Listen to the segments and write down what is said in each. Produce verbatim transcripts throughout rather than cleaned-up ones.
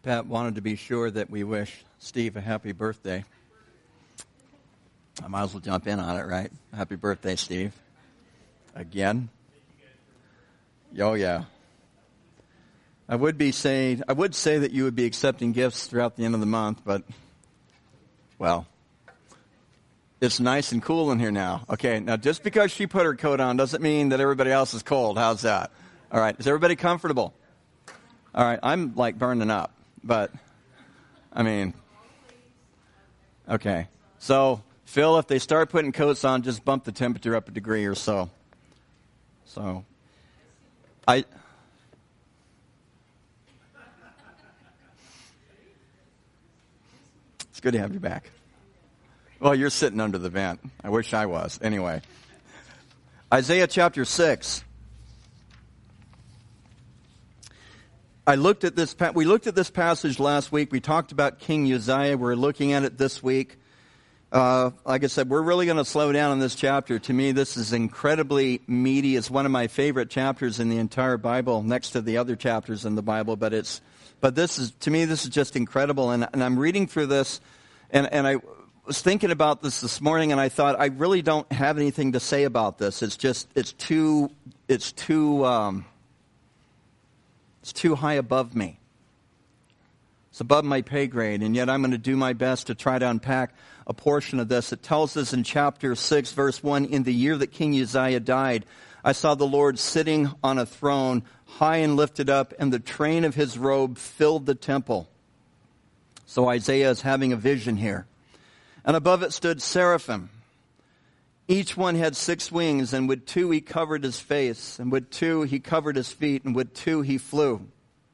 Pat wanted to be sure that we wish Steve a happy birthday. I might as well jump in on it, right? Happy birthday, Steve. Again? Oh, yeah. I would be saying, I would say that you would be accepting gifts throughout the end of the month, but, well, it's nice and cool in here now. Okay, now just because she put her coat on doesn't mean that everybody else is cold. How's that? All right, is everybody comfortable? All right, I'm like burning up. But, I mean, okay. So, Phil, if they start putting coats on, just bump the temperature up a degree or so. So, I... It's good to have you back. Well, you're sitting under the vent. I wish I was. Anyway. Isaiah chapter six. I looked at this. We looked at this passage last week. We talked about King Uzziah. We're looking at it this week. Uh, like I said, we're really going to slow down on this chapter. To me, this is incredibly meaty. It's one of my favorite chapters in the entire Bible, next to the other chapters in the Bible. But it's, but this is, to me, this is just incredible. And, and I'm reading through this, and, and I was thinking about this this morning, and I thought I really don't have anything to say about this. It's just, it's too, it's too. Um, It's too high above me. It's above my pay grade, and yet I'm going to do my best to try to unpack a portion of this. It tells us in chapter six, verse one, in the year that King Uzziah died, I saw the Lord sitting on a throne, high and lifted up, and the train of his robe filled the temple. So Isaiah is having a vision here. And above it stood seraphim. Each one had six wings, and with two he covered his face, and with two he covered his feet, and with two he flew.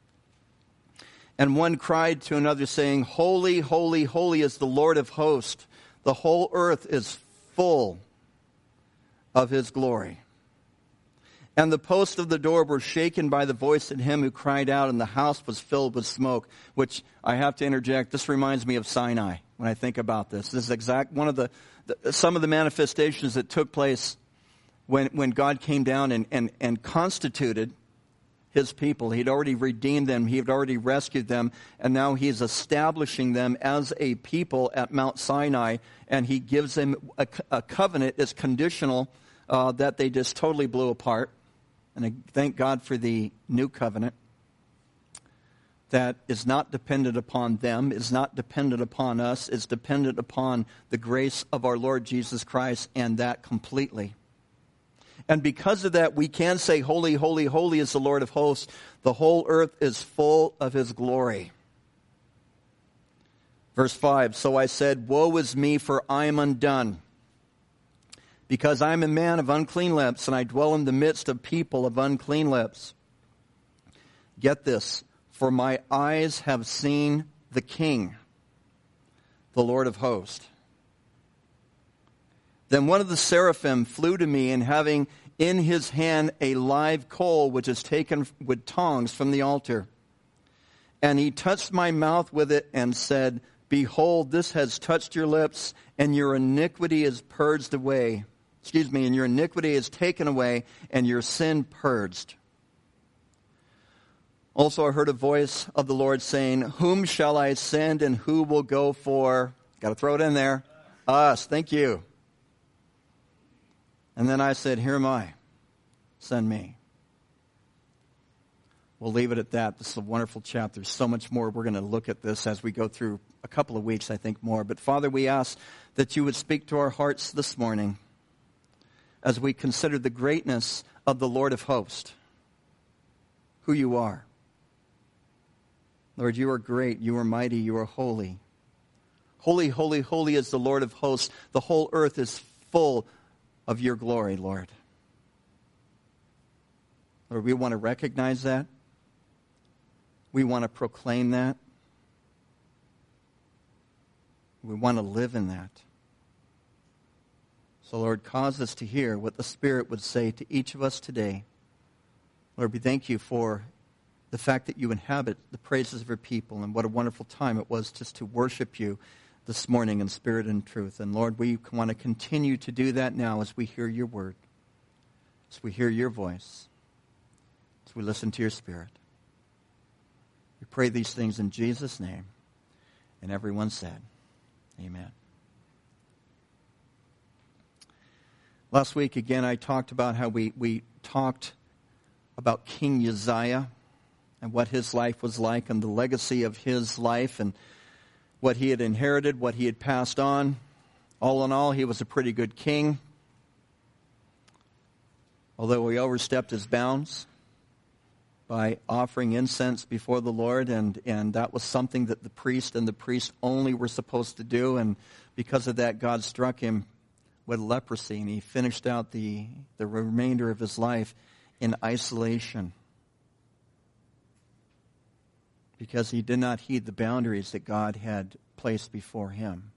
And one cried to another, saying, Holy, holy, holy is the Lord of hosts. The whole earth is full of his glory. And the posts of the door were shaken by the voice of him who cried out, and the house was filled with smoke. Which, I have to interject, this reminds me of Sinai when I think about this. This is exact one of the some of the manifestations that took place when, when God came down and, and, and constituted his people. He'd already redeemed them. He had already rescued them. And now he's establishing them as a people at Mount Sinai. And he gives them a, a covenant that's conditional uh, that they just totally blew apart. And I thank God for the new covenant that is not dependent upon them, is not dependent upon us, is dependent upon the grace of our Lord Jesus Christ, and that completely. And because of that, we can say, Holy, holy, holy is the Lord of hosts. The whole earth is full of his glory. Verse five, So I said, Woe is me, for I am undone, because I am a man of unclean lips, and I dwell in the midst of people of unclean lips. Get this. For my eyes have seen the King, the Lord of hosts. Then one of the seraphim flew to me, and having in his hand a live coal, which is taken with tongs from the altar. And he touched my mouth with it and said, Behold, this has touched your lips, and your iniquity is purged away. Excuse me, and your iniquity is taken away, and your sin purged. Also I heard a voice of the Lord saying, Whom shall I send, and who will go for? Got to throw it in there. Us. Thank you. And then I said, Here am I. Send me. We'll leave it at that. This is a wonderful chapter. There's so much more. We're going to look at this as we go through a couple of weeks, I think more. But Father, we ask that you would speak to our hearts this morning as we consider the greatness of the Lord of hosts, who you are. Lord, you are great, you are mighty, you are holy. Holy, holy, holy is the Lord of hosts. The whole earth is full of your glory, Lord. Lord, we want to recognize that. We want to proclaim that. We want to live in that. So, Lord, cause us to hear what the Spirit would say to each of us today. Lord, we thank you for the fact that you inhabit the praises of your people, and what a wonderful time it was just to worship you this morning in spirit and truth. And Lord, we want to continue to do that now as we hear your word, as we hear your voice, as we listen to your Spirit. We pray these things in Jesus' name. And everyone said, amen. Last week, again, I talked about how we, we talked about King Uzziah and what his life was like and the legacy of his life and what he had inherited, what he had passed on. All in all, he was a pretty good king, although he overstepped his bounds by offering incense before the Lord, and, and that was something that the priest and the priest only were supposed to do, and because of that, God struck him with leprosy, and he finished out the, the remainder of his life in isolation because he did not heed the boundaries that God had placed before him.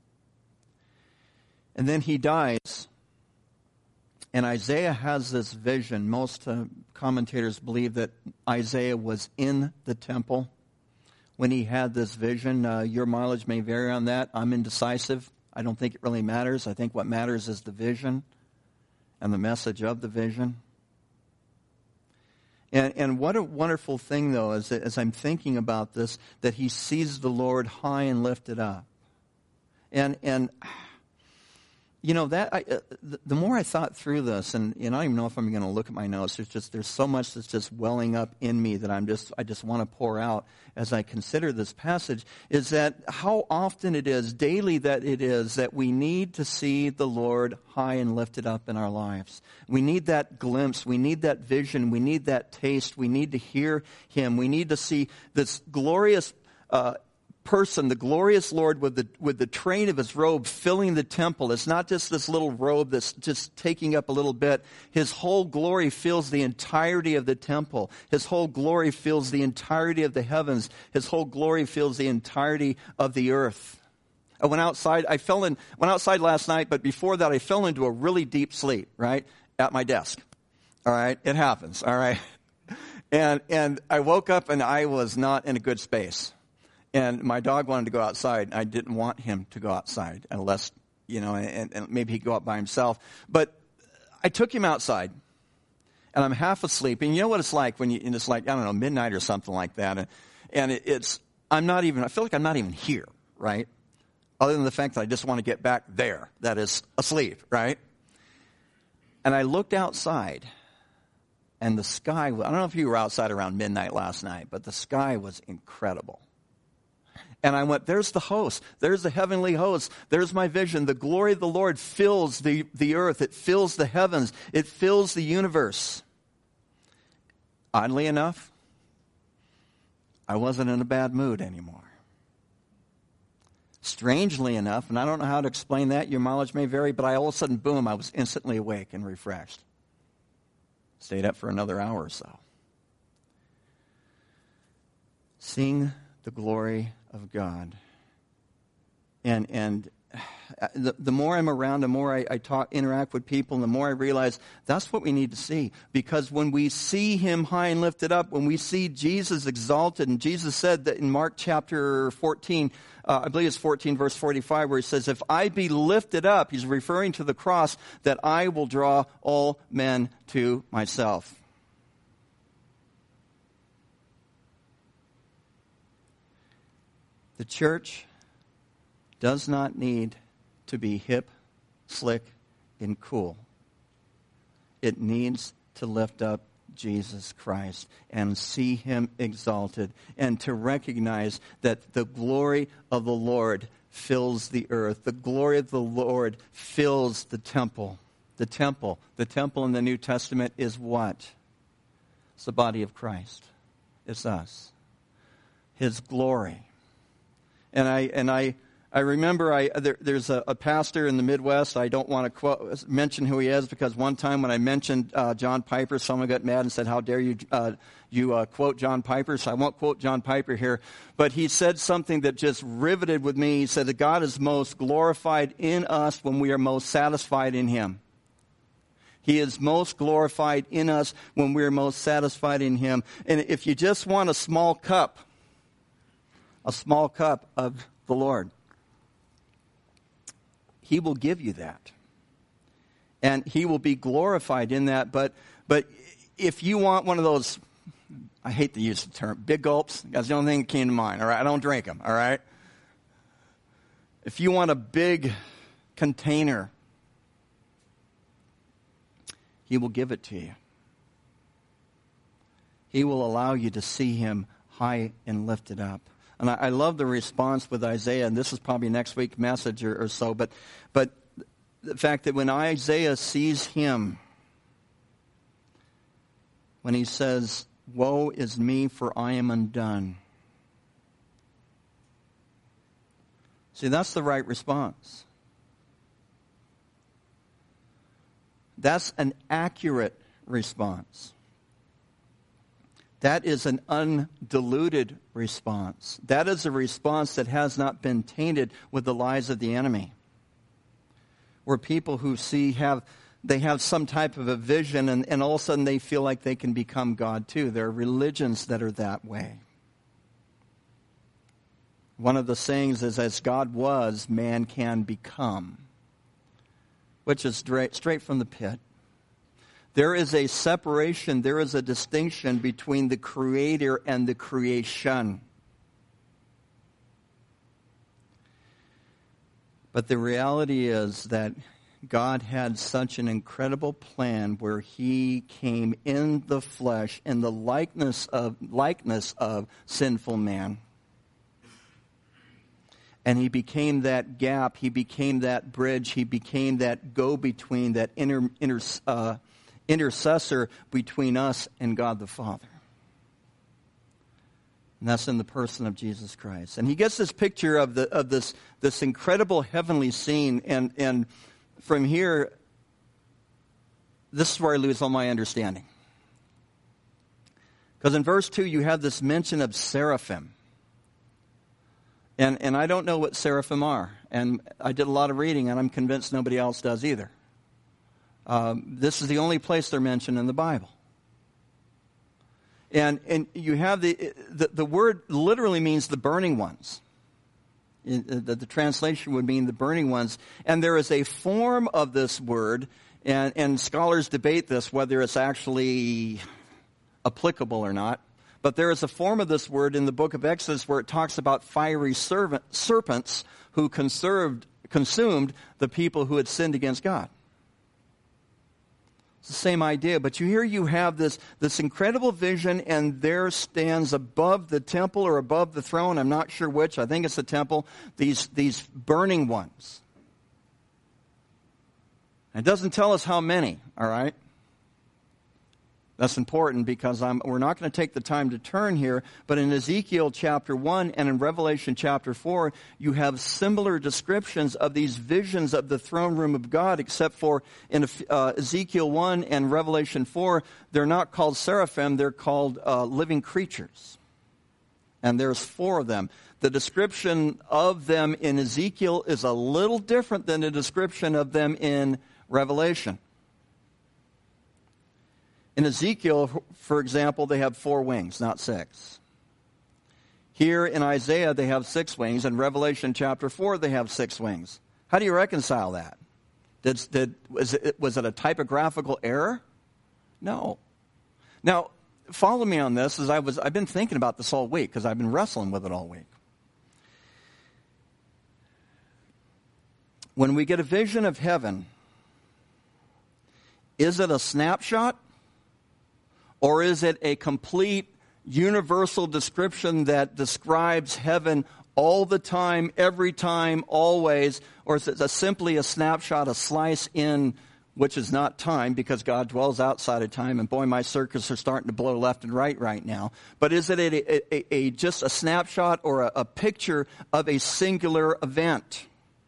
And then he dies, and Isaiah has this vision. Most uh, commentators believe that Isaiah was in the temple when he had this vision. Uh, your mileage may vary on that. I'm indecisive. I don't think it really matters. I think what matters is the vision and the message of the vision. And, and what a wonderful thing, though, is that as I'm thinking about this, that he sees the Lord high and lifted up. And, and you know, that I, uh, the, the more I thought through this, and, and I don't even know if I'm going to look at my notes, there's just there's so much that's just welling up in me that I'm just I just want to pour out as I consider this passage, is that how often it is, daily that it is, that we need to see the Lord high and lifted up in our lives. We need that glimpse. We need that vision. We need that taste. We need to hear him. We need to see this glorious uh person, the glorious Lord with the with the train of his robe filling the temple. It's not just this little robe that's just taking up a little bit. His whole glory fills the entirety of the temple. His whole glory fills the entirety of the heavens. His whole glory fills the entirety of the earth. I went outside, I fell in went outside last night, but before that I fell into a really deep sleep, right? At my desk. All right? It happens, all right? And and I woke up and I was not in a good space. And my dog wanted to go outside. I didn't want him to go outside unless, you know, and, and maybe he'd go out by himself. But I took him outside, and I'm half asleep. And you know what it's like when you, and it's like, I don't know, midnight or something like that. And, and it, it's, I'm not even, I feel like I'm not even here, right? Other than the fact that I just want to get back there, that is asleep, right? And I looked outside, and the sky, I don't know if you were outside around midnight last night, but the sky was incredible. And I went, there's the host. There's the heavenly host. There's my vision. The glory of the Lord fills the, the earth. It fills the heavens. It fills the universe. Oddly enough, I wasn't in a bad mood anymore. Strangely enough, and I don't know how to explain that, your mileage may vary, but I all of a sudden, boom, I was instantly awake and refreshed. Stayed up for another hour or so. Seeing the glory of God. And and the, the more I'm around, the more I, I talk, interact with people, and the more I realize that's what we need to see. Because when we see him high and lifted up, when we see Jesus exalted, and Jesus said that in Mark chapter fourteen, uh, I believe it's fourteen verse forty-five, where he says, if I be lifted up, he's referring to the cross, that I will draw all men to myself. The church does not need to be hip, slick, and cool. It needs to lift up Jesus Christ and see him exalted, and to recognize that the glory of the Lord fills the earth. The glory of the Lord fills the temple. The temple. The temple in the New Testament is what? It's the body of Christ. It's us. His glory. And I and I I remember I there, there's a, a pastor in the Midwest. I don't want to quote, mention who he is, because one time when I mentioned uh, John Piper, someone got mad and said, "How dare you uh, you uh, quote John Piper?" So I won't quote John Piper here. But he said something that just riveted with me. He said that God is most glorified in us when we are most satisfied in him. He is most glorified in us when we are most satisfied in him. And if you just want a small cup, a small cup of the Lord, he will give you that. And he will be glorified in that. But but if you want one of those I hate to use the term, big gulps. That's the only thing that came to mind, all right? I don't drink them, all right? If you want a big container, He will give it to you. He will allow you to see Him high and lifted up. And I, I love the response with Isaiah, and this is probably next week's message or, or so, but, but the fact that when Isaiah sees Him, when he says, "Woe is me, for I am undone." See, that's the right response. That's an accurate response. That is an undiluted response. That is a response that has not been tainted with the lies of the enemy. Where people who see have they have some type of a vision, and, and all of a sudden they feel like they can become God too. There are religions that are that way. One of the sayings is, as God was, man can become. Which is straight, straight from the pit. There is a separation, there is a distinction between the Creator and the creation. But the reality is that God had such an incredible plan where He came in the flesh, in the likeness of likeness of sinful man. And He became that gap. He became that bridge. He became that go-between, that inter, inter, uh, intercessor between us and God the Father. And that's in the person of Jesus Christ. And He gets this picture of the of this this incredible heavenly scene. And and from here, this is where I lose all my understanding. Because in verse two, you have this mention of seraphim. And and I don't know what seraphim are. And I did a lot of reading, and I'm convinced nobody else does either. Um, this is the only place they're mentioned in the Bible. And and you have the the, the word literally means the burning ones. The, the translation would mean the burning ones. And there is a form of this word, and, and scholars debate this, whether it's actually applicable or not. But there is a form of this word in the book of Exodus where it talks about fiery servant, serpents who conserved, consumed the people who had sinned against God. It's the same idea, but you here you have this, this incredible vision, and there stands above the temple or above the throne, I'm not sure which, I think it's the temple, these, these burning ones. It doesn't tell us how many, all right? That's important because I'm, we're not going to take the time to turn here, but in Ezekiel chapter one and in Revelation chapter four, you have similar descriptions of these visions of the throne room of God, except for in uh, Ezekiel one and Revelation four, they're not called seraphim, they're called uh, living creatures. And there's four of them. The description of them in Ezekiel is a little different than the description of them in Revelation. In Ezekiel, for example, they have four wings, not six. Here in Isaiah, they have six wings. In Revelation chapter four, they have six wings. How do you reconcile that? Did, did, was, it, was it a typographical error? No. Now, follow me on this, as I was, I've been thinking about this all week, because I've been wrestling with it all week. When we get a vision of heaven, is it a snapshot? Or is it a complete universal description that describes heaven all the time, every time, always? Or is it a, simply a snapshot, a slice in, which is not time because God dwells outside of time? And boy, my circuits are starting to blow left and right right now. But is it a, a, a, just a snapshot or a, a picture of a singular event?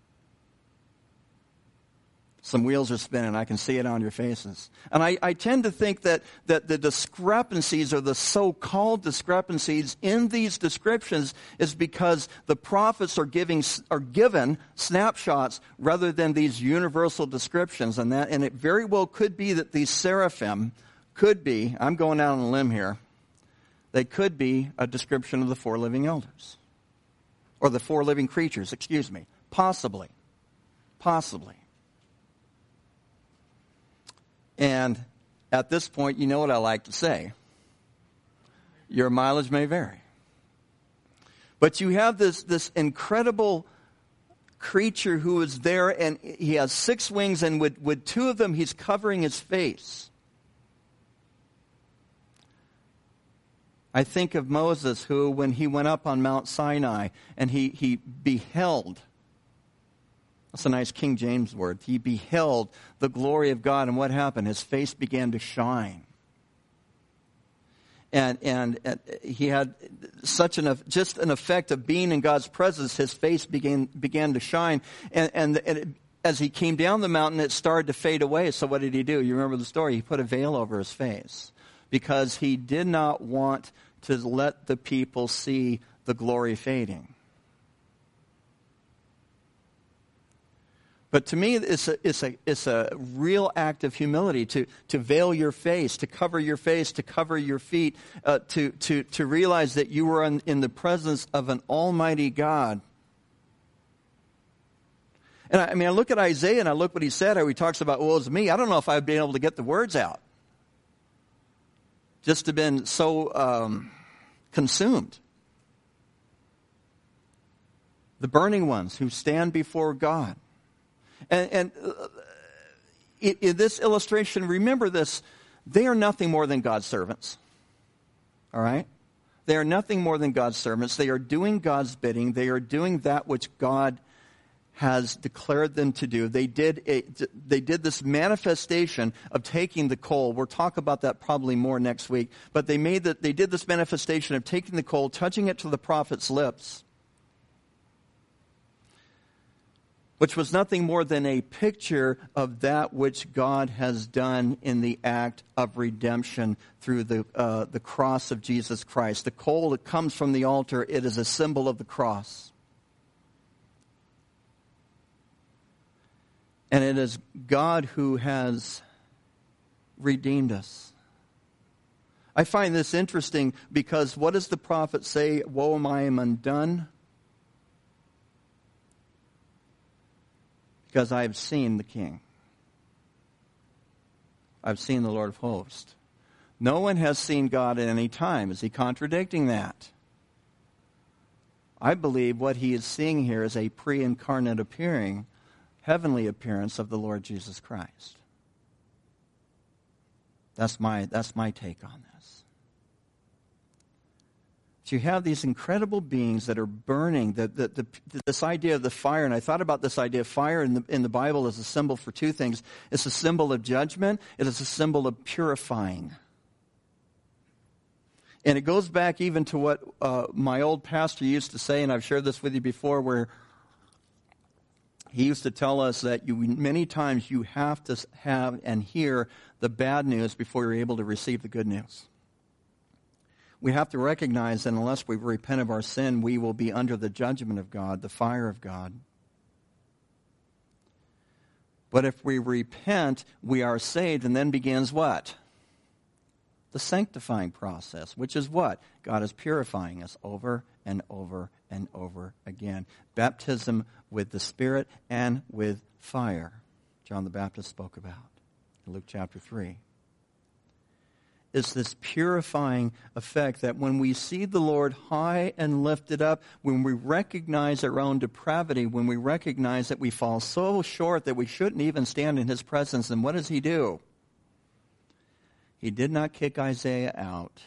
Some wheels are spinning. I can see it on your faces. And I, I tend to think that, that the discrepancies or the so-called discrepancies in these descriptions is because the prophets are giving are given snapshots rather than these universal descriptions. And that and it very well could be that these seraphim could be, I'm going out on a limb here, they could be a description of the four living elders. Or the four living creatures, excuse me. Possibly. Possibly. And at this point, you know what I like to say. Your mileage may vary. But you have this, this incredible creature who is there, and he has six wings, and with, with two of them he's covering his face. I think of Moses, who, when he went up on Mount Sinai and he, he beheld, that's a nice King James word, he beheld the glory of God, and what happened? His face began to shine. And, and and he had such an just an effect of being in God's presence. His face began began to shine, and and, and it, as he came down the mountain, it started to fade away. So what did he do? You remember the story? He put a veil over his face because he did not want to let the people see the glory fading. But to me, it's a, it's a, it's a real act of humility to, to veil your face, to cover your face, to cover your feet, uh, to, to, to realize that you are in, in the presence of an almighty God. And I, I mean, I look at Isaiah and I look what he said, how he talks about, well, it's me. I don't know if I'd been able to get the words out. Just to have been so um, consumed. The burning ones who stand before God. And, and uh, in, in this illustration, remember this, they are nothing more than God's servants. All right? They are nothing more than God's servants. They are doing God's bidding. They are doing that which God has declared them to do. They did a, they did this manifestation of taking the coal. We'll talk about that probably more next week. But they made that they did this manifestation of taking the coal, touching it to the prophet's lips, which was nothing more than a picture of that which God has done in the act of redemption through the uh, the cross of Jesus Christ. The coal that comes from the altar, it is a symbol of the cross. And it is God who has redeemed us. I find this interesting because what does the prophet say? Woe, I am undone, because I have seen the King. I've seen the Lord of hosts. No one has seen God at any time. Is he contradicting that? I believe what he is seeing here is a pre-incarnate appearing, heavenly appearance of the Lord Jesus Christ. That's my, that's my take on this. So you have these incredible beings that are burning, the, the, the, this idea of the fire, and I thought about this idea of fire in the, in the Bible as a symbol for two things. It's a symbol of judgment. It is a symbol of purifying. And it goes back even to what uh, my old pastor used to say, and I've shared this with you before, where he used to tell us that you many times you have to have and hear the bad news before you're able to receive the good news. We have to recognize that unless we repent of our sin, we will be under the judgment of God, the fire of God. But if we repent, we are saved, and then begins what? The sanctifying process, which is what? God is purifying us over and over and over again. Baptism with the Spirit and with fire. John the Baptist spoke about in Luke chapter three. It's this purifying effect that when we see the Lord high and lifted up, when we recognize our own depravity, when we recognize that we fall so short that we shouldn't even stand in his presence, then what does he do? He did not kick Isaiah out.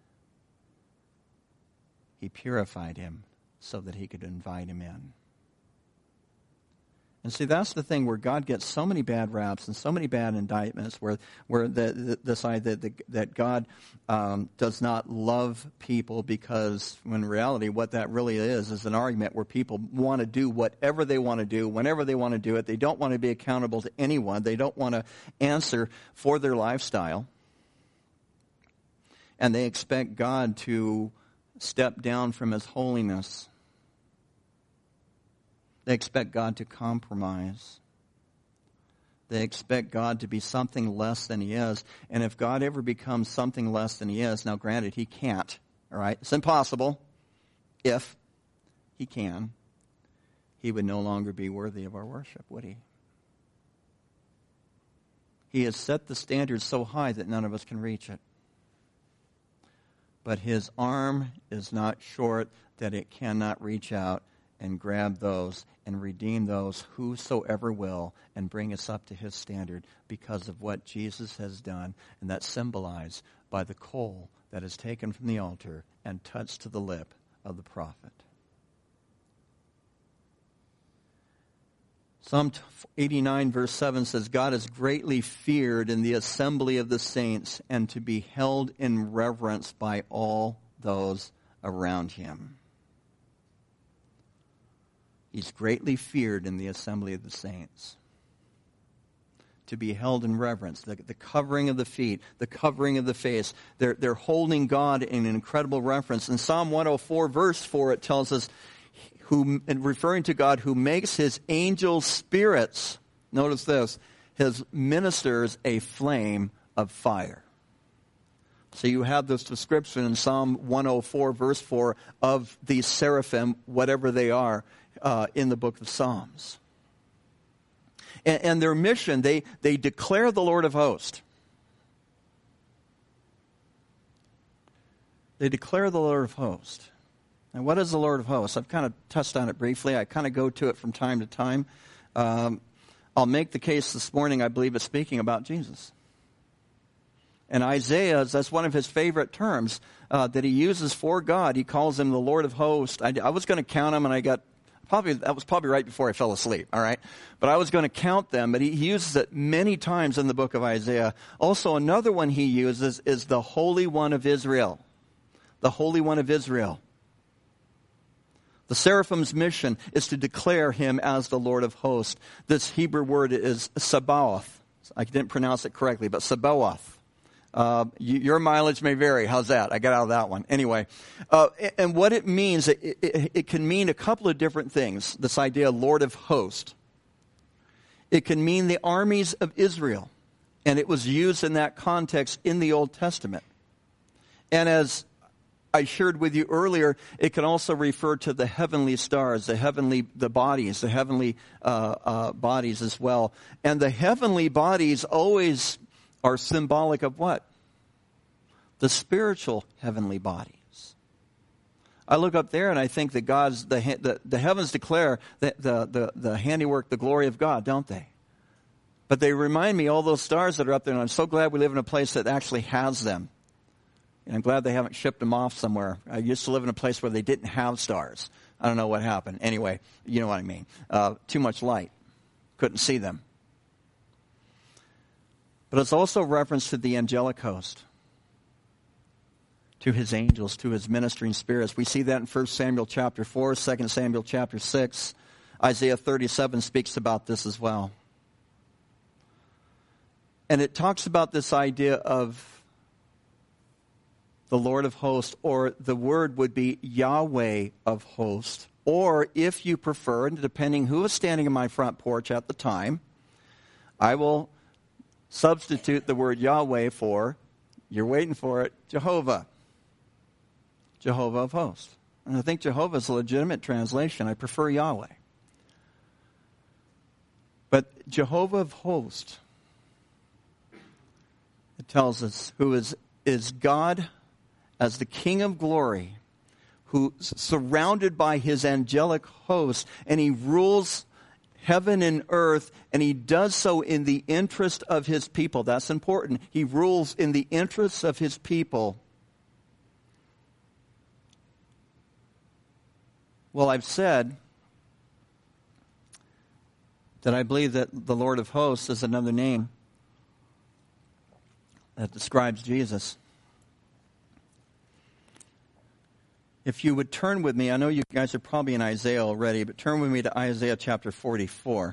He purified him so that he could invite him in. And see, that's the thing where God gets so many bad raps and so many bad indictments, where where the, the, the side that the, that God um, does not love people, because when in reality what that really is is an argument where people want to do whatever they want to do, whenever they want to do it. They don't want to be accountable to anyone. They don't want to answer for their lifestyle. And they expect God to step down from his holiness. They expect God to compromise. They expect God to be something less than he is. And if God ever becomes something less than he is, now granted, he can't. All right? It's impossible. If he can, he would no longer be worthy of our worship, would he? He has set the standard so high that none of us can reach it. but his arm is not short that it cannot reach out and grab those and redeem those whosoever will and bring us up to his standard because of what Jesus has done, and that's symbolized by the coal that is taken from the altar and touched to the lip of the prophet. Psalm eighty-nine verse seven says, God is greatly feared in the assembly of the saints and to be held in reverence by all those around him. He's greatly feared in the assembly of the saints. To be held in reverence, the, the covering of the feet, the covering of the face. They're, they're holding God in an incredible reverence. In Psalm one oh four verse four, it tells us, who, referring to God, who makes his angel spirits, notice this, his ministers a flame of fire. So you have this description in Psalm one oh four verse four of these seraphim, whatever they are, uh, in the book of Psalms. And, and their mission, they, they declare the Lord of hosts. They declare the Lord of hosts. And what is the Lord of hosts? I've kind of touched on it briefly. I kind of go to it from time to time. Um, I'll make the case this morning, I believe it's speaking about Jesus. And Isaiah, that's one of his favorite terms uh, that he uses for God. He calls him the Lord of hosts. I, I was going to count them, and I got, probably that was probably right before I fell asleep, all right? But I was going to count them, but he, he uses it many times in the book of Isaiah. Also, another one he uses is the Holy One of Israel. The Holy One of Israel. The seraphim's mission is to declare him as the Lord of hosts. This Hebrew word is Sabaoth. I didn't pronounce it correctly, but Sabaoth. Uh, you, your mileage may vary. How's that? I got out of that one. Anyway, uh, and what it means, it, it, it can mean a couple of different things, this idea of Lord of hosts. It can mean the armies of Israel, and it was used in that context in the Old Testament. And as I shared with you earlier, it can also refer to the heavenly stars, the heavenly, the bodies, the heavenly uh, uh, bodies as well. And the heavenly bodies always are symbolic of what? The spiritual heavenly bodies. I look up there and I think that God's, the the, the heavens declare the, the, the, the handiwork, the glory of God, don't they? But they remind me, all those stars that are up there, and I'm so glad we live in a place that actually has them. And I'm glad they haven't shipped them off somewhere. I used to live in a place where they didn't have stars. I don't know what happened. Anyway, you know what I mean. Uh, too much light. Couldn't see them. But it's also reference to the angelic host, to his angels, to his ministering spirits. We see that in First Samuel chapter four, Second Samuel chapter six. Isaiah thirty-seven speaks about this as well. And it talks about this idea of the Lord of hosts, or the word would be Yahweh of hosts. Or if you prefer, and depending who is standing in my front porch at the time, I will substitute the word Yahweh for, you're waiting for it, Jehovah. Jehovah of hosts. And I think Jehovah is a legitimate translation. I prefer Yahweh. But Jehovah of hosts, it tells us, who is, is God as the King of glory, who's surrounded by his angelic host, and he rules heaven and earth, and he does so in the interest of his people. That's important. He rules in the interests of his people. Well, I've said that I believe that the Lord of hosts is another name that describes Jesus. If you would turn with me, I know you guys are probably in Isaiah already, but turn with me to Isaiah chapter forty-four.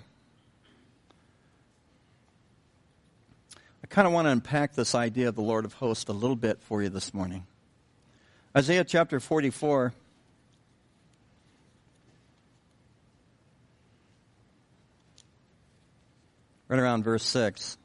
I kind of want to unpack this idea of the Lord of hosts a little bit for you this morning. Isaiah chapter forty-four. Right around verse six.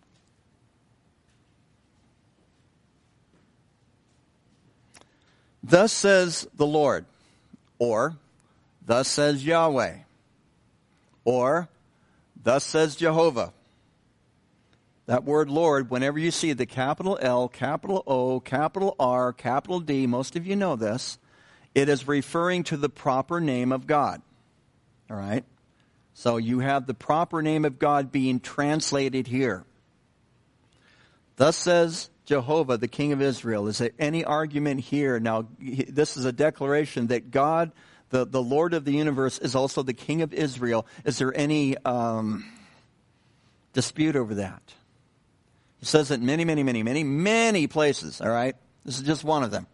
Thus says the Lord, or thus says Yahweh, or thus says Jehovah, That word Lord, whenever you see the capital L, capital O, capital R, capital D, most of you know this, it is referring to the proper name of God. All right? So you have the proper name of God being translated here. Thus says Jehovah, the King of Israel. Is there any argument here? Now, this is a declaration that God, the, the Lord of the universe, is also the King of Israel. Is there any um, dispute over that? He says it many, many, many, many, many places, all right? This is just one of them.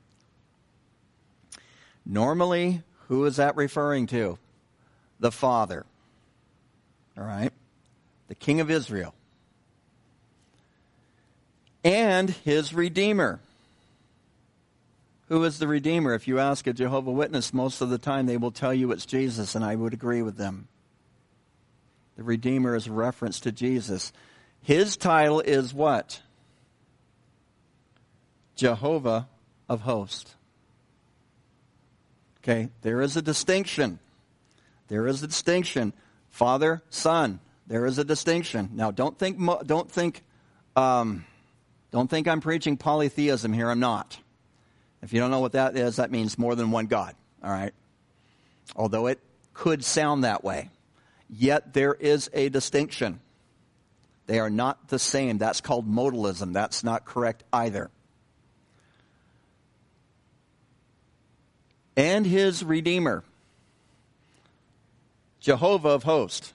Normally, who is that referring to? The Father, all right? The King of Israel. And his Redeemer. Who is the Redeemer? If you ask a Jehovah's Witness, most of the time they will tell you it's Jesus, and I would agree with them. The Redeemer is a reference to Jesus. His title is what? Jehovah of Hosts. Okay, there is a distinction. There is a distinction. Father, Son. There is a distinction. Now, don't think, don't think, um, don't think I'm preaching polytheism here. I'm not. If you don't know what that is, that means more than one God. All right. Although it could sound that way, yet there is a distinction. They are not the same. That's called modalism. That's not correct either. And his Redeemer, Jehovah of Hosts.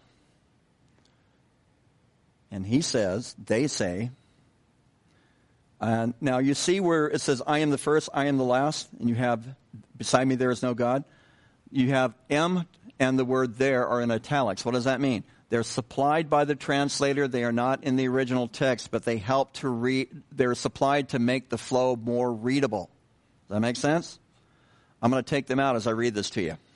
And he says, they say, and now you see where it says, I am the first, I am the last, and you have, beside me there is no God. You have M and the word there are in italics. What does that mean? They're supplied by the translator. They are not in the original text, but they help to read, they're supplied to make the flow more readable. Does that make sense? I'm going to take them out as I read this to you.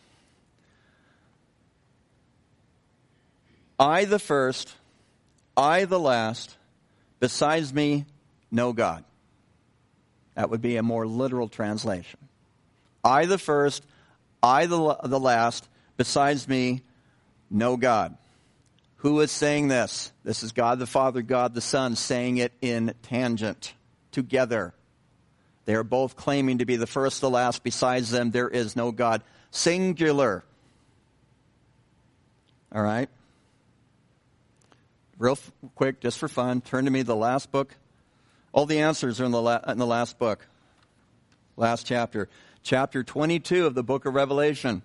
I the first, I the last, besides me, no God. That would be a more literal translation. I the first, I the, the last, besides me, no God. Who is saying this? This is God the Father, God the Son, saying it in tangent, together. They are both claiming to be the first, the last. Besides them, there is no God. Singular. All right? Real f- quick, just for fun, turn to me, the last book. All the answers are in the, la- in the last book. Last chapter. Chapter twenty-two of the book of Revelation.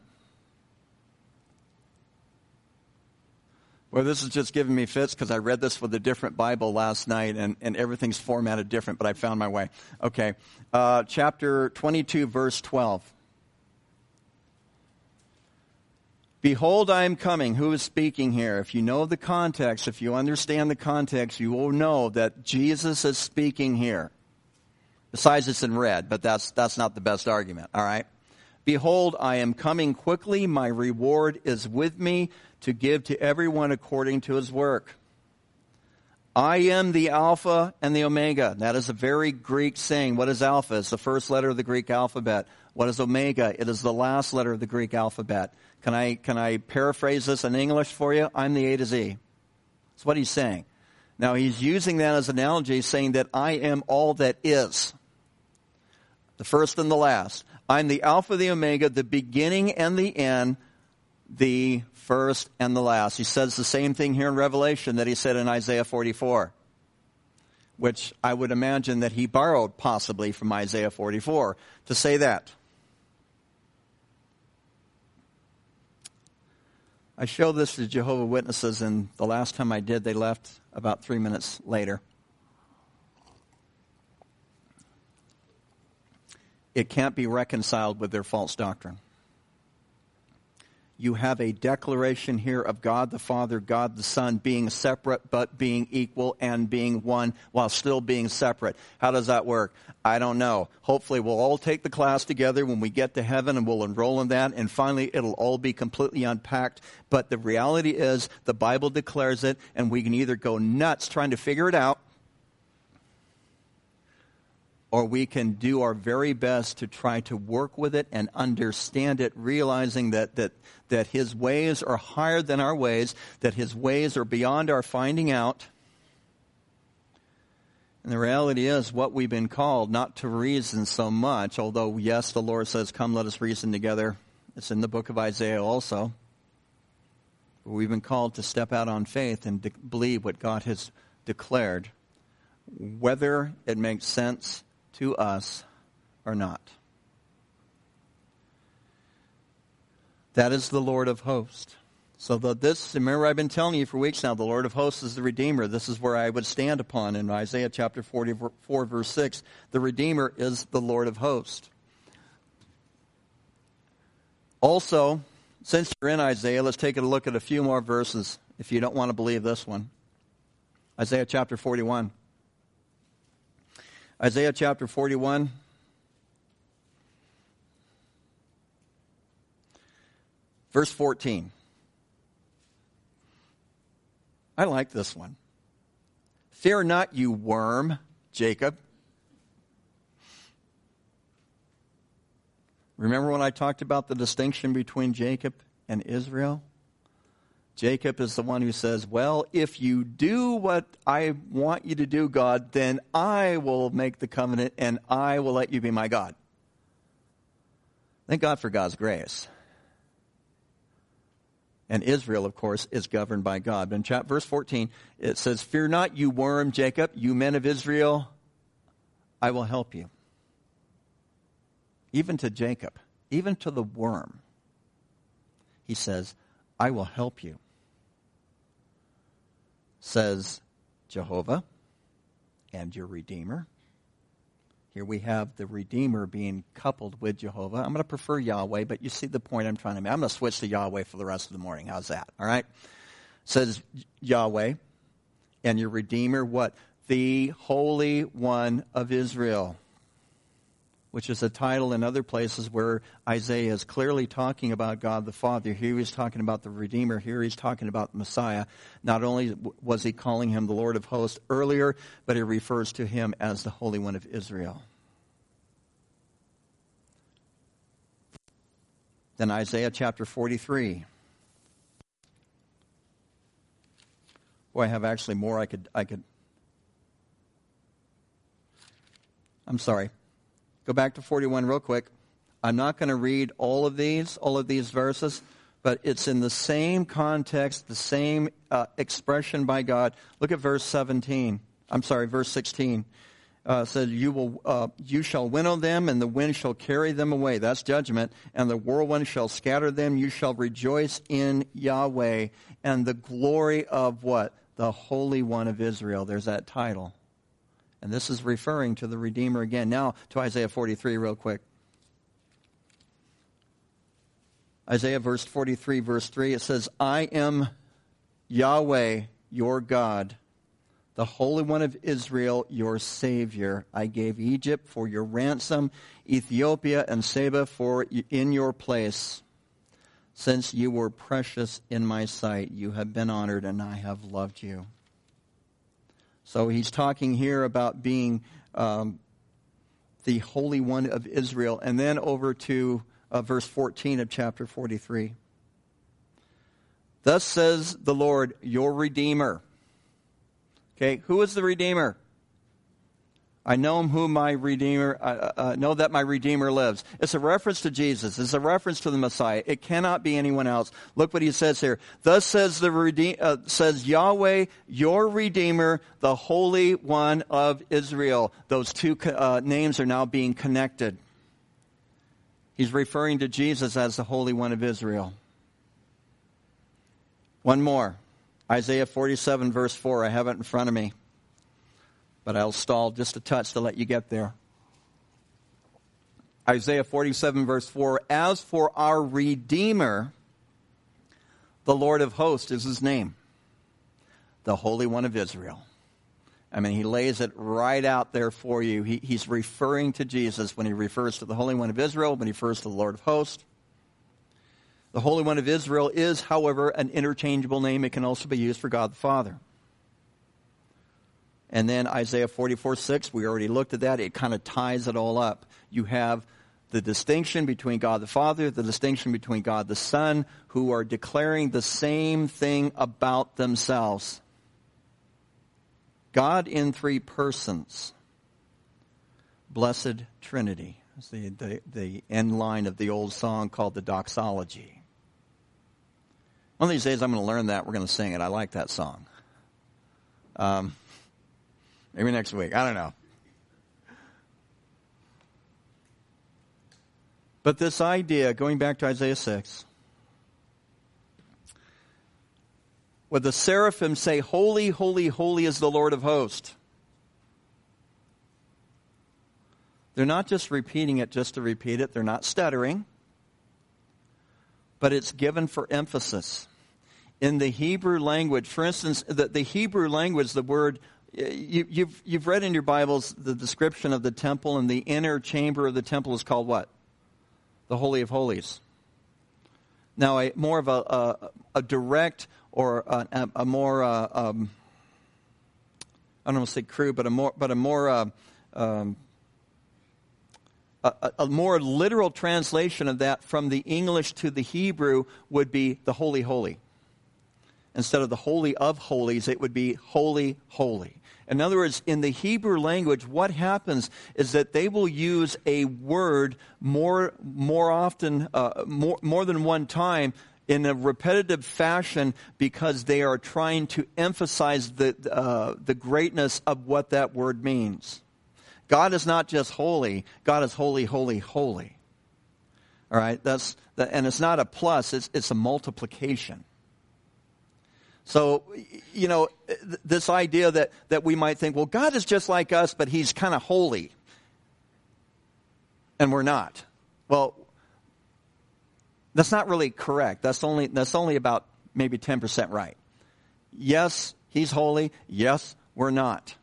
Well, this is just giving me fits because I read this with a different Bible last night, and, and everything's formatted different, but I found my way. Okay. Uh, chapter twenty-two, verse twelve. Behold, I am coming. Who is speaking here? If you know the context, if you understand the context, you will know that Jesus is speaking here. Besides, it's in red, but that's that's not the best argument, all right? Behold, I am coming quickly. My reward is with me to give to everyone according to his work. I am the Alpha and the Omega. That is a very Greek saying. What is Alpha? It's the first letter of the Greek alphabet. What is Omega? It is the last letter of the Greek alphabet. Can I, can I paraphrase this in English for you? I'm the A to Z. That's what he's saying. Now, he's using that as an analogy, saying that I am all that is. The first and the last. I'm the Alpha, the Omega, the beginning and the end, the first and the last. He says the same thing here in Revelation that he said in Isaiah forty-four, which I would imagine that he borrowed possibly from Isaiah forty-four to say that. I showed this to Jehovah's Witnesses, and the last time I did, they left about three minutes later. It can't be reconciled with their false doctrine. You have a declaration here of God the Father, God the Son being separate but being equal and being one while still being separate. How does that work? I don't know. Hopefully we'll all take the class together when we get to heaven and we'll enroll in that, and finally it'll all be completely unpacked. But the reality is the Bible declares it, and we can either go nuts trying to figure it out, or we can do our very best to try to work with it and understand it, realizing that, that, that his ways are higher than our ways, that his ways are beyond our finding out. And the reality is what we've been called, not to reason so much, although, yes, the Lord says, come, let us reason together. It's in the book of Isaiah also. But we've been called to step out on faith and de- believe what God has declared, whether it makes sense to us or not. That is the Lord of hosts. So the, this, remember I've been telling you for weeks now, the Lord of hosts is the Redeemer. This is where I would stand upon in Isaiah chapter forty-four, verse six. The Redeemer is the Lord of hosts. Also, since you're in Isaiah, let's take a look at a few more verses if you don't want to believe this one. Isaiah chapter forty-one. Isaiah chapter forty-one. Verse fourteen. I like this one. Fear not, you worm, Jacob. Remember when I talked about the distinction between Jacob and Israel? Jacob is the one who says, well, if you do what I want you to do, God, then I will make the covenant and I will let you be my God. Thank God for God's grace. And Israel, of course, is governed by God. But in chapter, verse fourteen, it says, fear not, you worm, Jacob, you men of Israel, I will help you. Even to Jacob, even to the worm, he says, I will help you. Says Jehovah and your Redeemer. Here we have the Redeemer being coupled with Jehovah. I'm going to prefer Yahweh, but you see the point I'm trying to make. I'm going to switch to Yahweh for the rest of the morning. How's that? All right? Says Yahweh and your Redeemer, what? The Holy One of Israel, which is a title in other places where Isaiah is clearly talking about God the Father. Here he's talking about the Redeemer. Here he's talking about the Messiah. Not only was he calling him the Lord of hosts earlier, but he refers to him as the Holy One of Israel. Then Isaiah chapter forty-three. Boy, I have actually more I could, I could. I'm sorry. Go back to forty-one real quick. I'm not going to read all of these, all of these verses, but it's in the same context, the same uh, expression by God. Look at verse seventeen. I'm sorry, verse sixteen. Uh, says, you will, uh, you shall winnow them, and the wind shall carry them away. That's judgment. And the whirlwind shall scatter them. You shall rejoice in Yahweh, and the glory of what? The Holy One of Israel. There's that title. And this is referring to the Redeemer again. Now to Isaiah forty-three real quick. Isaiah verse forty-three, verse three, it says, I am Yahweh, your God, the Holy One of Israel, your Savior. I gave Egypt for your ransom, Ethiopia and Seba for in your place. Since you were precious in my sight, you have been honored, and I have loved you. So he's talking here about being um, the Holy One of Israel. And then over to uh, verse fourteen of chapter forty-three. Thus says the Lord, your Redeemer. Okay, who is the Redeemer? I know whom my Redeemer, uh, uh, know that my Redeemer lives. It's a reference to Jesus. It's a reference to the Messiah. It cannot be anyone else. Look what he says here. Thus says the Rede- uh, says Yahweh, your Redeemer, the Holy One of Israel. Those two uh, names are now being connected. He's referring to Jesus as the Holy One of Israel. One more. Isaiah forty-seven, verse four. I have it in front of me, but I'll stall just a touch to let you get there. Isaiah forty-seven, verse four. As for our Redeemer, the Lord of hosts is his name, the Holy One of Israel. I mean, he lays it right out there for you. He, he's referring to Jesus when he refers to the Holy One of Israel, when he refers to the Lord of hosts. The Holy One of Israel is, however, an interchangeable name. It can also be used for God the Father. And then Isaiah forty-four, six, we already looked at that. It kind of ties it all up. You have the distinction between God the Father, the distinction between God the Son, who are declaring the same thing about themselves. God in three persons. Blessed Trinity. It's the, the, the end line of the old song called the Doxology. One of these days I'm going to learn that. We're going to sing it. I like that song. Um, maybe next week. I don't know. But this idea, going back to Isaiah six, where the seraphim say, holy, holy, holy is the Lord of hosts. They're not just repeating it just to repeat it. They're not stuttering. But it's given for emphasis. In the Hebrew language, for instance, the, the Hebrew language, the word, you, you've, you've read in your Bibles the description of the temple, and the inner chamber of the temple is called what? The Holy of Holies. Now, a more of a, a, a direct or a, a more, uh, um, I don't want to say crude, but a more, but a more, uh, um, a, a more literal translation of that from the English to the Hebrew would be the Holy Holy. Instead of the Holy of Holies, it would be Holy Holy. In other words, in the Hebrew language, what happens is that they will use a word more, more often, uh, more, more than one time in a repetitive fashion because they are trying to emphasize the, uh, the greatness of what that word means. God is not just holy. God is holy, holy, holy. All right? That's the, and it's not a plus. It's, it's a multiplication. So, you know, this idea that, that we might think, well, God is just like us, but he's kind of holy. And we're not. Well, that's not really correct. That's only, that's only about maybe ten percent right. Yes, he's holy. Yes, we're not.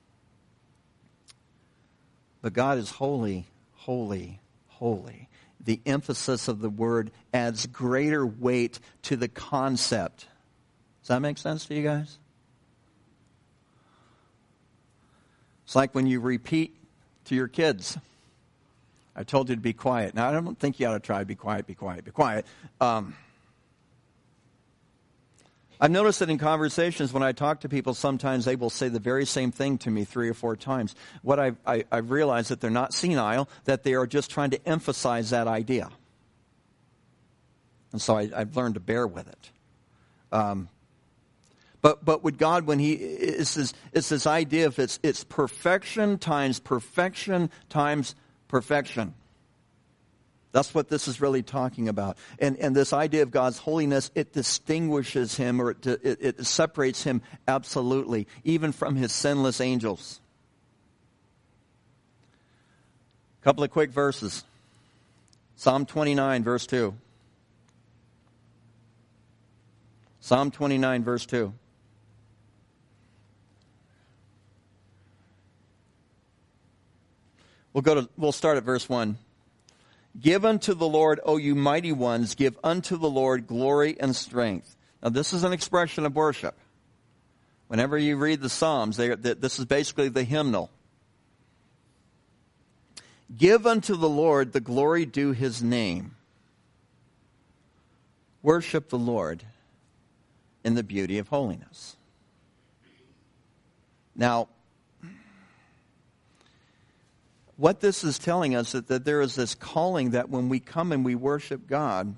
But God is holy, holy, holy. The emphasis of the word adds greater weight to the concept. Does that make sense to you guys? It's like when you repeat to your kids, I told you to be quiet. Now, I don't think you ought to try to be quiet, be quiet, be quiet. Um, I've noticed that in conversations when I talk to people, sometimes they will say the very same thing to me three or four times. What I've, I, I've realized that they're not senile, that they are just trying to emphasize that idea. And so I, I've learned to bear with it. Um, But but with God, when He it's this, it's this idea of it's it's perfection times perfection times perfection. That's what this is really talking about. And and this idea of God's holiness, it distinguishes Him, or it it, it separates Him absolutely, even from His sinless angels. A couple of quick verses. Psalm twenty-nine, verse two. Psalm twenty-nine, verse two. We'll go to, we'll start at verse one. Give unto the Lord, O you mighty ones, give unto the Lord glory and strength. Now this is an expression of worship. Whenever you read the Psalms, they, this is basically the hymnal. Give unto the Lord the glory due His name. Worship the Lord in the beauty of holiness. Now, what this is telling us is that there is this calling that when we come and we worship God,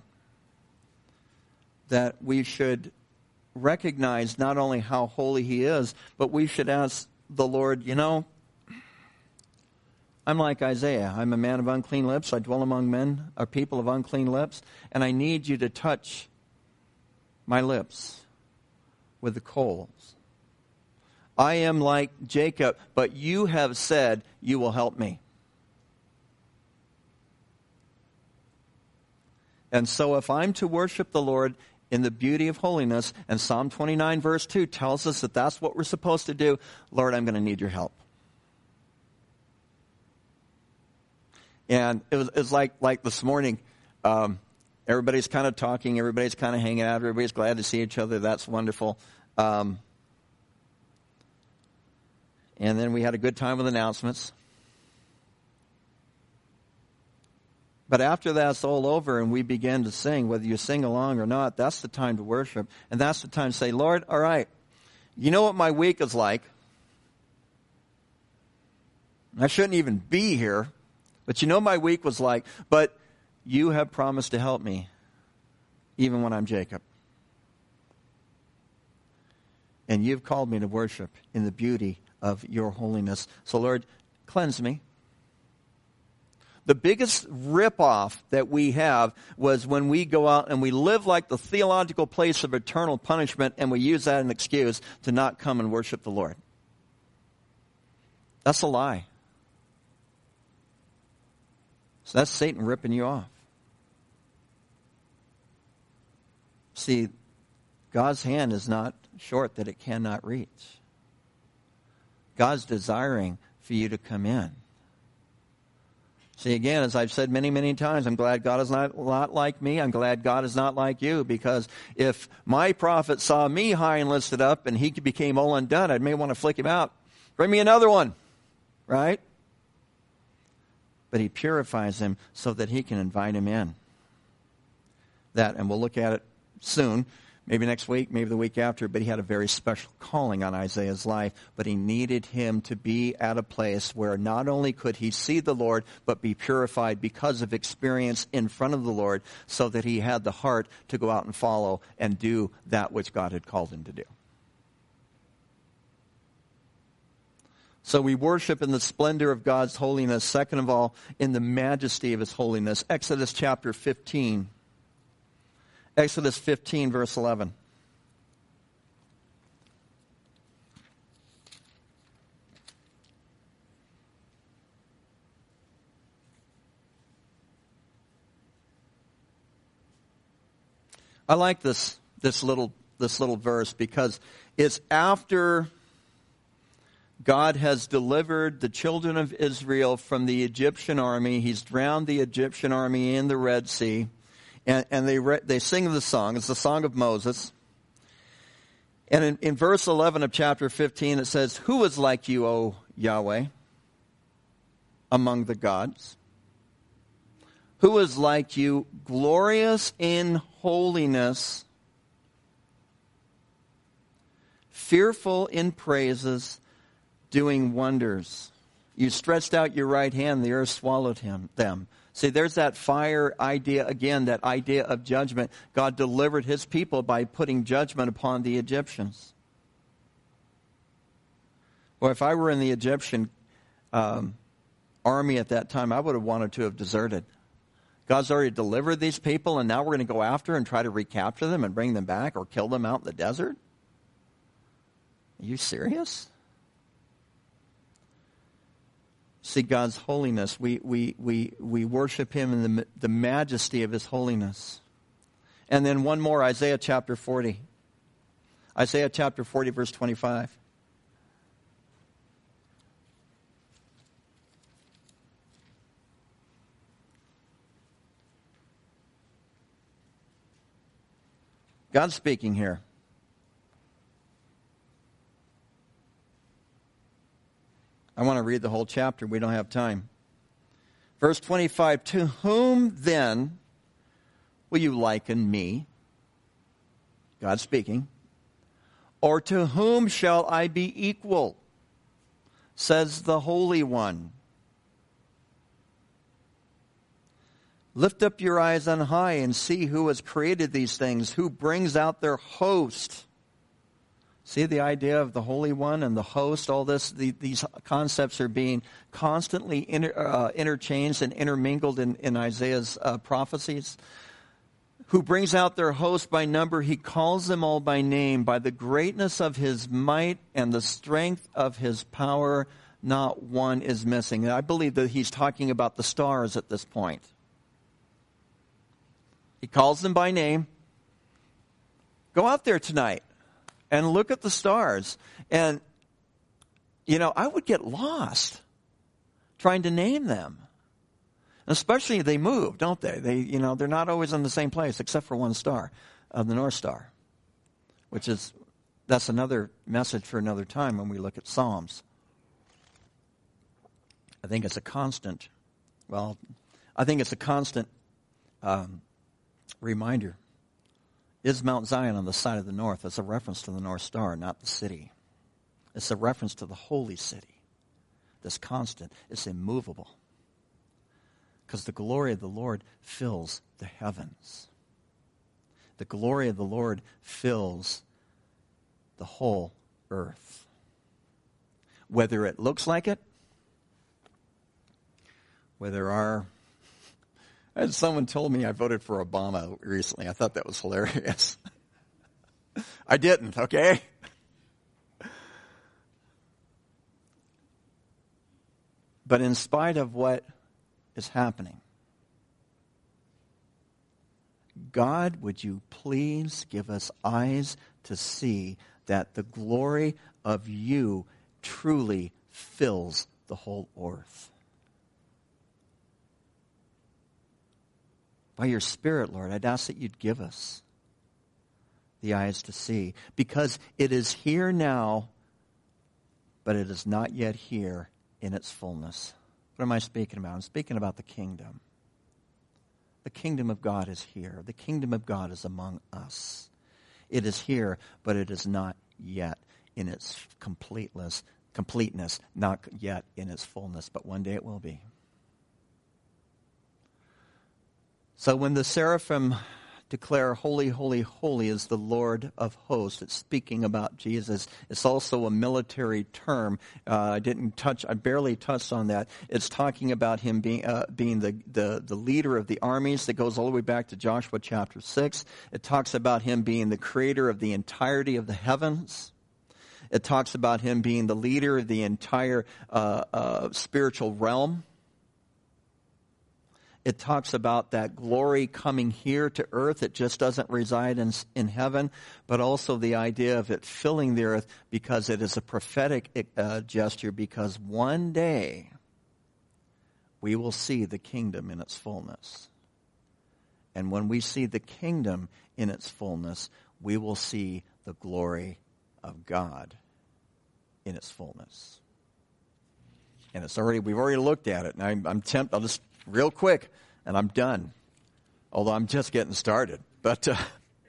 that we should recognize not only how holy He is, but we should ask the Lord, you know, I'm like Isaiah. I'm a man of unclean lips. I dwell among men, or people of unclean lips, and I need you to touch my lips with the coals. I am like Jacob, but you have said you will help me. And so if I'm to worship the Lord in the beauty of holiness, and Psalm twenty-nine verse two tells us that that's what we're supposed to do, Lord, I'm going to need your help. And it was, it was like, like this morning, um, everybody's kind of talking, everybody's kind of hanging out, everybody's glad to see each other. That's wonderful. Um, and then we had a good time with announcements. But after that's all over and we begin to sing, whether you sing along or not, that's the time to worship. And that's the time to say, Lord, all right, you know what my week is like. I shouldn't even be here. But you know my week was like, but you have promised to help me, even when I'm Jacob. And you've called me to worship in the beauty of your holiness. So Lord, cleanse me. The biggest ripoff that we have was when we go out and we live like the theological place of eternal punishment, and we use that as an excuse to not come and worship the Lord. That's a lie. So that's Satan ripping you off. See, God's hand is not short that it cannot reach. God's desiring for you to come in. See, again, as I've said many, many times, I'm glad God is not, not like me. I'm glad God is not like you, because if my prophet saw me high and lifted up and he became all undone, I may want to flick him out. Bring me another one, right? But he purifies him so that he can invite him in. That, and we'll look at it soon. Maybe next week, maybe the week after, but he had a very special calling on Isaiah's life. But he needed him to be at a place where not only could he see the Lord, but be purified because of experience in front of the Lord, so that he had the heart to go out and follow and do that which God had called him to do. So we worship in the splendor of God's holiness. Second of all, in the majesty of his holiness. Exodus chapter fifteen. Exodus fifteen, verse eleven. I like this this little this little verse because it's after God has delivered the children of Israel from the Egyptian army. He's drowned the Egyptian army in the Red Sea. And, and they re, they sing the song. It's the song of Moses. And in, in verse eleven of chapter fifteen, it says, "Who is like you, O Yahweh, among the gods? Who is like you, glorious in holiness, fearful in praises, doing wonders? You stretched out your right hand, the earth swallowed him them." See, there's that fire idea again, that idea of judgment. God delivered his people by putting judgment upon the Egyptians. Well, if I were in the Egyptian um, army at that time, I would have wanted to have deserted. God's already delivered these people, and now we're going to go after and try to recapture them and bring them back or kill them out in the desert? Are you serious? See, God's holiness, we we we we worship him in the the majesty of his holiness. And then one more, Isaiah chapter forty. Isaiah chapter forty, verse twenty-five. God's speaking here. I want to read the whole chapter. We don't have time. Verse twenty-five, "To whom then will you liken me?" God speaking. "Or to whom shall I be equal? Says the Holy One. Lift up your eyes on high and see who has created these things, who brings out their host." See the idea of the Holy One and the host, all this, the, these concepts are being constantly inter, uh, interchanged and intermingled in, in Isaiah's uh, prophecies. "Who brings out their host by number, he calls them all by name. By the greatness of his might and the strength of his power, not one is missing." And I believe that he's talking about the stars at this point. He calls them by name. Go out there tonight and look at the stars. And, you know, I would get lost trying to name them. Especially they move, don't they? They, you know, they're not always in the same place except for one star, uh, the North Star, which is, that's another message for another time when we look at Psalms. I think it's a constant, well, I think it's a constant um, reminder. Is Mount Zion on the side of the north? It's a reference to the North Star, not the city. It's a reference to the holy city that's constant. It's immovable. Because the glory of the Lord fills the heavens. The glory of the Lord fills the whole earth. Whether it looks like it, whether our... As someone told me I voted for Obama recently. I thought that was hilarious. I didn't, okay? But in spite of what is happening, God, would you please give us eyes to see that the glory of you truly fills the whole earth. By your Spirit, Lord, I'd ask that you'd give us the eyes to see, because it is here now, but it is not yet here in its fullness. What am I speaking about? I'm speaking about the kingdom. The kingdom of God is here. The kingdom of God is among us. It is here, but it is not yet in its completeness, completeness, not yet in its fullness, but one day it will be. So when the seraphim declare, holy, holy, holy is the Lord of hosts, it's speaking about Jesus. It's also a military term. Uh, I didn't touch, I barely touched on that. It's talking about him being uh, being the, the, the leader of the armies. That goes all the way back to Joshua chapter six. It talks about him being the creator of the entirety of the heavens. It talks about him being the leader of the entire uh, uh, spiritual realm. It talks about that glory coming here to earth. It just doesn't reside in, in heaven, but also the idea of it filling the earth, because it is a prophetic uh, gesture, because one day we will see the kingdom in its fullness. And when we see the kingdom in its fullness, we will see the glory of God in its fullness. And it's already, we've already looked at it. And I'm, I'm tempted, I'll just real quick, and I'm done. Although I'm just getting started. But uh,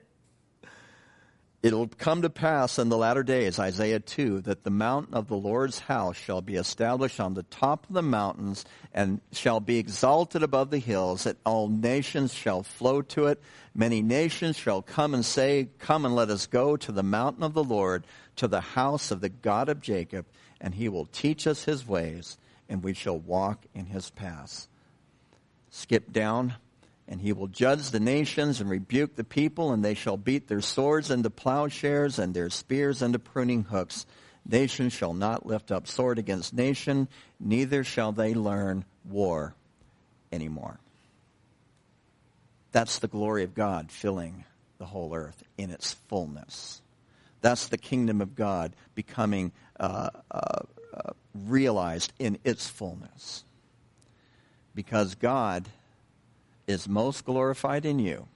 it'll come to pass in the latter days, Isaiah two, that the mountain of the Lord's house shall be established on the top of the mountains and shall be exalted above the hills, that all nations shall flow to it. Many nations shall come and say, come and let us go to the mountain of the Lord, to the house of the God of Jacob, and he will teach us his ways, and we shall walk in his paths. Skip down, and he will judge the nations and rebuke the people, and they shall beat their swords into plowshares and their spears into pruning hooks. Nation shall not lift up sword against nation, neither shall they learn war anymore. That's the glory of God filling the whole earth in its fullness. That's the kingdom of God becoming uh, uh, uh, realized in its fullness. Because God is most glorified in you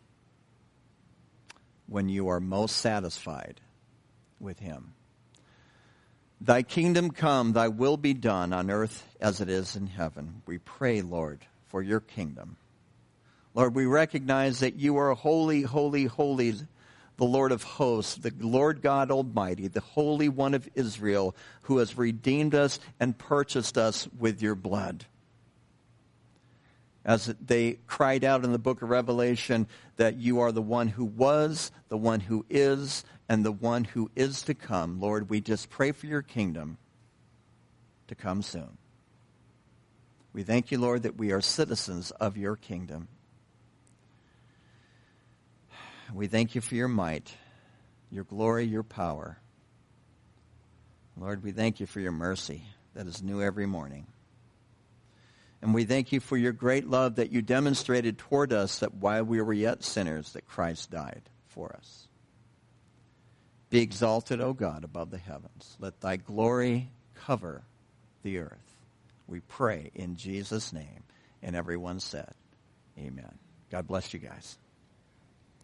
when you are most satisfied with him. Thy kingdom come, thy will be done on earth as it is in heaven. We pray, Lord, for your kingdom. Lord, we recognize that you are holy, holy, holy, the Lord of hosts, the Lord God Almighty, the Holy One of Israel, who has redeemed us and purchased us with your blood. As they cried out in the book of Revelation that you are the one who was, the one who is, and the one who is to come. Lord, we just pray for your kingdom to come soon. We thank you, Lord, that we are citizens of your kingdom. We thank you for your might, your glory, your power. Lord, we thank you for your mercy that is new every morning. And we thank you for your great love that you demonstrated toward us, that while we were yet sinners, that Christ died for us. Be exalted, O God, above the heavens. Let thy glory cover the earth. We pray in Jesus' name. And everyone said, amen. God bless you guys.